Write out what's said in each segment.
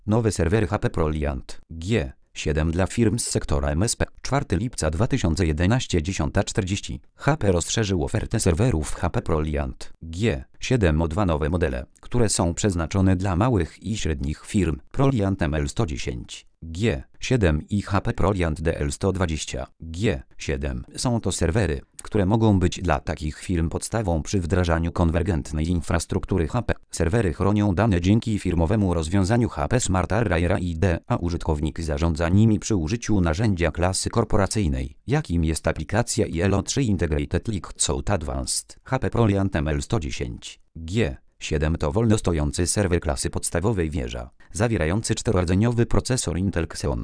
Nowe serwery HP ProLiant G7 dla firm z sektora MSP. 4 lipca 2011 10:40. HP rozszerzył ofertę serwerów HP ProLiant G7 o 2 nowe modele, które są przeznaczone dla małych i średnich firm. ProLiant ML110 G7 i HP ProLiant DL120 G7 są to serwery, które mogą być dla takich firm podstawą przy wdrażaniu konwergentnej infrastruktury HP. Serwery chronią dane dzięki firmowemu rozwiązaniu HP Smart Array RAID, a użytkownik zarządza nimi przy użyciu narzędzia klasy korporacyjnej, jakim jest aplikacja ILO3 Integrated Liquid Source Advanced. HP ProLiant ML110 G7 to wolno stojący serwer klasy podstawowej wieża, zawierający 4-rdzeniowy procesor Intel Xeon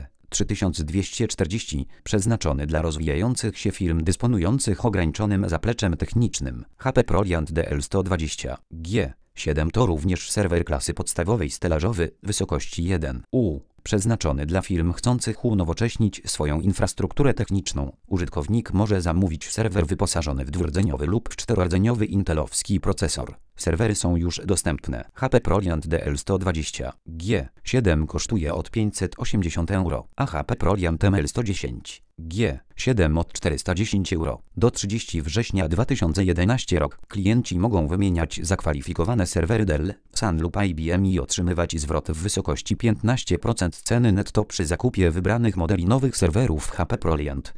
E3240, przeznaczony dla rozwijających się firm dysponujących ograniczonym zapleczem technicznym. HP ProLiant DL120 G7 to również serwer klasy podstawowej stelażowy wysokości 1U, przeznaczony dla firm chcących unowocześnić swoją infrastrukturę techniczną. Użytkownik może zamówić serwer wyposażony w 2-rdzeniowy lub w 4-rdzeniowy intelowski procesor. Serwery są już dostępne. HP ProLiant DL120 G7 kosztuje od 580 €, a HP ProLiant ML110 G7 od 410 €. Do 30 września 2011 rok klienci mogą wymieniać zakwalifikowane serwery Dell, Sun lub IBM i otrzymywać zwrot w wysokości 15% ceny netto przy zakupie wybranych modeli nowych serwerów HP ProLiant.